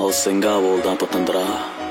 ਉਹ ਸਿੰਘਾ ਬੋਲਦਾ ਪਤੰਦਰਾ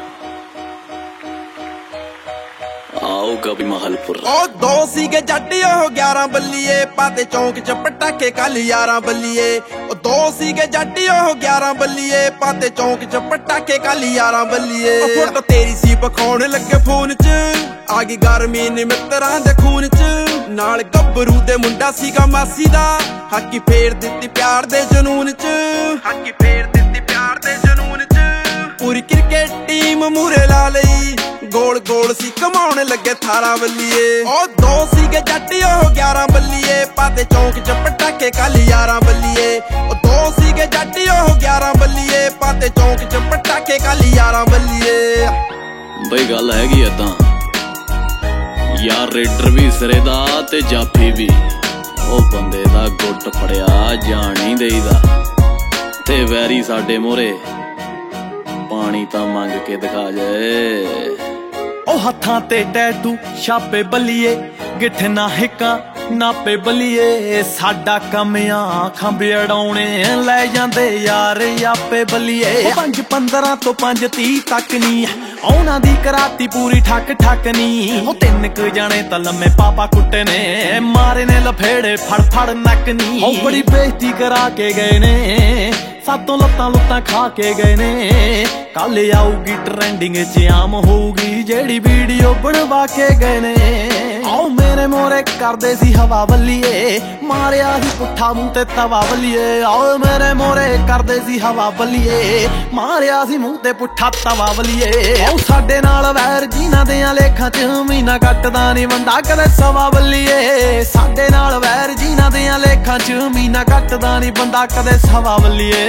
ਆਊਗਾ ਵੀ ਮਹਲਪੁਰ। ਉਹ ਦੋ ਸੀਗੇ ਜੱਟ ਉਹ 11 ਬੱਲੀਏ ਪਾਤੇ ਚੌਂਕ ਚ ਪਟਾਕੇ ਕੱਲ 11 ਬੱਲੀਏ। ਉਹ ਦੋ ਸੀਗੇ ਜੱਟ ਉਹ 11 ਬੱਲੀਏ ਪਾਤੇ ਚੌਂਕ ਚ ਪਟਾਕੇ ਕੱਲ 11 ਬੱਲੀਏ। ਉਹ ਫੋਟੋ ਤੇਰੀ ਸੀ ਪਖਾਉਣ ਲੱਗੇ ਫੋਨ ਚ ਆ ਗਈ ਗਰਮੀ ਨੀ ਮਿੱਤਰਾਂ ਦੇ ਖੂਨ ਚ। ਨਾਲ ਗੱਭਰੂ ਦੇ ਮੁੰਡਾ ਸੀਗਾ ਮਾਸੀ ਦਾ ਹਾਕੀ ਫੇਰ ਦਿੱਤੀ ਪਿਆਰ ਦੇ ਜਨੂਨ ਚ। ਹਾਕੀ ਫੇਰ ਦਿੱਤੀ ਪਿਆਰ ਦੇ ਜਨੂਨ ਚ। ਪੂਰੀ ਕ੍ਰਿਕਟ ਟੀਮ ਮੂਰੇ ਲਾ ਲਈ ਗੋਲ ਗੋਲ ਸੀ ਕਮਾਉਣ ਲੱਗੇ 18 ਬੱਲੀਏ। ਉਹ ਦੋ ਸੀਗੇ ਜੱਟ ਉਹ 11 ਬੱਲੀਏ ਪਾਤੇ ਚੌਂਕ ਚ ਪਟਾਕੇ ਕੱਲ 11 ਬੱਲੀਏ। ਉਹ ਦੋ ਸੀਗੇ ਜੱਟ ਉਹ 11 ਬੱਲੀਏ ਪਾਤੇ ਚੌਂਕ ਚ ਪਟਾਕੇ ਕੱਲ 11 ਬੱਲੀਏ। ਬਈ ਗੱਲ ਹੈਗੀ ਏਦਾਂ ਯਾਰ ਰੇਡਰ ਵੀ ਸਿਰੇ ਦਾ ਤੇ ਜਾਫੀ ਵੀ ਉਹ ਬੰਦੇ ਦਾ ਗੁੱਟ ਫੜਿਆ ਜਾਣ ਨਹੀਂ ਦੇਈਦਾ ਤੇ ਵੈਰੀ ਸਾਡੇ ਮੋਰੇ ਪਾਣੀ ਤਾਂ ਮੰਗ ਕੇ ਦਿਖਾ ਜਾਏ। ਉਹ ਹੱਥਾਂ ਤੇ ਟੈਟੂ ਛਾਪੇ ਬੱਲੀਏ ਗਿੱਠ ਨਾ ਹਿੱਕਾਂ ਨਾਪੇ ਬੱਲੀਏ। ਸਾਡਾ ਕੰਮ ਆ ਖੰਭੇ ਅੜਾਉਣੇ ਲੈ ਜਾਂਦੇ ਯਾਰ ਆਪੇ ਬੱਲੀਏ। 5-15 ਤੋਂ 5-30 ਤੱਕ ਨੀ ਉਹਨਾਂ ਦੀ ਕਰਾਤੀ ਪੂਰੀ ਠੱਕ ਠੱਕ ਨੀ। ਉਹ 3 ਕੁ ਜਾਣੇ ਤਾਂ ਲੰਮੇ ਪਾਪਾ ਕੁੱਟੇ ਨੇ ਮਾਰੇ ਨੇ ਲਫੇੜੇ ਫੜ ਫੜ ਨੱਕ ਨੀ। ਉਹ ਬੜੀ ਬੇਇੱਜ਼ਤੀ ਕਰਾ ਕੇ ਗਏ ਨੇ ਸਾਤੋਂ ਲੱਤਾਂ ਲੁੱਤਾਂ ਖਾ ਕੇ ਗਏ ਨੇ। ਕੱਲ ਆਊਗੀ ਟ੍ਰੈਂਡਿੰਗ ਚ ਆਮ ਹੋਊਗੀ ਜਿਹੜੀ ਵੀਡੀਓ ਬਣਵਾ ਕੇ ਗਏ ਨੇ। ਆਓ ਮੇਰੇ ਮੋਰੇ ਕਰਦੇ ਸੀ ਹਵਾ ਬੱਲੀਏ ਮਾਰਿਆ ਸੀ ਪੁੱਠਾ ਮੂੰਹ ਤੇ ਤਵਾ ਬੱਲੀਏ। ਆਓ ਮੇਰੇ ਮੋਰੇ ਕਰਦੇ ਸੀ ਹਵਾ ਬੱਲੀਏ ਮਾਰਿਆ ਸੀ ਮੂੰਹ ਤੇ ਪੁੱਠਾ ਤਵਾ ਬੱਲੀਏ। ਆਓ ਸਾਡੇ ਨਾਲ ਵੈਰ ਜਿਨ੍ਹਾਂ ਦੇ ਲੇਖਾਂ ਚ ਮਹੀਨਾ ਕੱਟਦਾ ਨੀ ਬੰਦਾ ਕਦੇ ਸਵਾ ਬੱਲੀਏ। ਸਾਡੇ ਨਾਲ ਵੈਰ ਜਿਨ੍ਹਾਂ ਦੇ ਲੇਖਾਂ ਚ ਮਹੀਨਾ ਕੱਟਦਾ ਨੀ ਬੰਦਾ ਕਦੇ ਸਵਾ ਬੱਲੀਏ।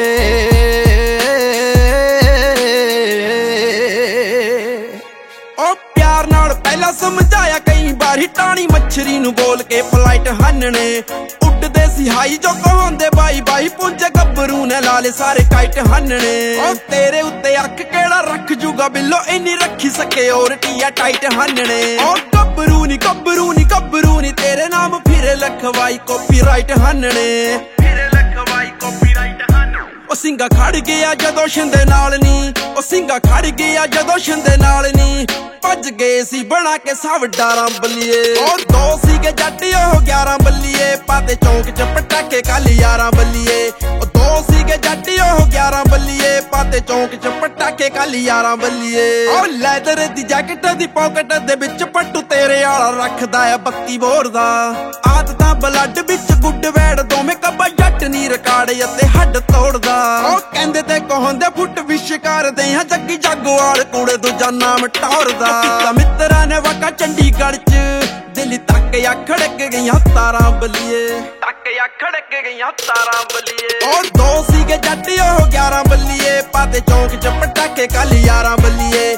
ਉਹ ਪਿਆਰ ਨਾਲ ਪਹਿਲਾਂ ਸਮਝਾਇਆ ਕਈ ਵਾਰੀ ਟਾਣੀ ਮੱਛਰੀ ਨੂੰ ਬੋਲ ਕੇ ਫਲਾਈਟ ਹੰਨਣੇ ਉੱਡਦੇ ਸੀ ਹਾਈ ਜੋ ਕਹਾਉਂਦੇ ਬਾਈ ਬਾਈ ਪੁੰਜੇ ਗੱਭਰੂ ਨੇ ਲਾਲੇ ਸਾਰੇ ਕਾਈਟ ਹੰਨਣੇ। ਉਹ ਤੇਰੇ ਉੱਤੇ ਅੱਖ ਕਿਹੜਾ ਰੱਖ ਜੂਗਾ ਬਿੱਲੋ ਇੰਨੀ ਰੱਖੀ ਸਿਕਿਉਰਿਟੀ ਆ ਟਾਈਟ ਹੰਨਣੇ। ਉਹ ਗੱਭਰੂ ਨੀ ਗੱਭਰੂ ਨੀ ਗੱਭਰੂ ਨੀ ਤੇਰੇ ਨਾਮ ਫਿਰੇ ਲਖਵਾਈ ਕਾਪੀਰਾਈਟ ਹੰਨਣੇ। ਫਿਰੇ ਲਖਵਾਈ ਕਾਪੀਰਾਈਟ ਉਹ ਸਿੰਘਾ ਖੜ ਗਿਆ ਜਦੋਂ ਸ਼ਿੰਦੇ ਨਾਲ ਨੀ। ਉਹ ਸਿੰਘਾ ਖੜ ਗਿਆ ਜਦੋਂ ਸ਼ਿੰਦੇ ਨਾਲ ਨੀ ਭੱਜ ਗਏ ਸੀ ਬਣਾ ਕੇ ਸਭ ਡਾਰਾਂ ਬੱਲੀਏ। ਉਹ ਦੋ ਸੀਗੇ ਜੱਟ ਉਹ 11 ਬੱਲੀਏ ਪਾਤੇ ਚੌਂਕ ਚ ਪਟਾਕੇ ਕੱਲ 11 ਬੱਲੀਏ। ਉਹ ਦੋ ਸੀਗੇ ਜੱਟ ਉਹ 11 ਬੱਲੀਏ ਪਾਤੇ ਚੌਂਕ ਚ ਪਟਾਕੇ ਕੱਲ 11 ਬੱਲੀਏ। ਉਹ ਲੈਦਰ ਦੀ ਜੈਕਟ ਦੀ ਪਾਕਟ ਦੇ ਵਿੱਚ ਪੱਟੂ ਤੇਰੇ ਵਾਲਾ ਰੱਖਦਾ ਆ 32 ਬੋਰ ਦਾ। ਆਦਤਾਂ ਬਲੱਡ ਵਿੱਚ ਗੁੱਡ ਵੈੜ ਦੋਵੇਂ ਕੱਬਾ ਜੱਟ ਨੀ ਰਿਕਾਰਡ ਅਤੇ ਹੱਡ ਤੋੜਦਾ। ਉਹ ਕਹਿੰਦੇ ਤੇ ਕਹਾਉਂਦੇ ਫੁੱਟ ਵਿਸ਼ ਕਰਦੇ ਆ ਜੱਗੀ ਜਾਗੋਵਾਲ ਕੂੜੇ ਦੂਜਾ ਨਾਮ ਟੌਰਦਾ। ਮਿੱਤਰਾਂ ਨੇ ਵਾਕਾ ਚੰਡੀਗੜ੍ਹ ਚ ਦਿੱਲੀ ਤੱਕ ਆ ਖੜਕ ਗਈਆਂ ਤਾਰਾਂ ਬੱਲੀਏ। ਤੱਕ ਆ ਖੜਕ ਗਈਆਂ ਤਾਰਾਂ ਬੱਲੀਏ। ਉਹ ਦੋ ਸੀਗੇ ਜੱਟ ਉਹ 11 ਬੱਲੀਏ ਪਾਤੇ ਚੌਂਕ ਚ ਪਟਾਕੇ ਕੱਲ 11 ਬੱਲੀਏ।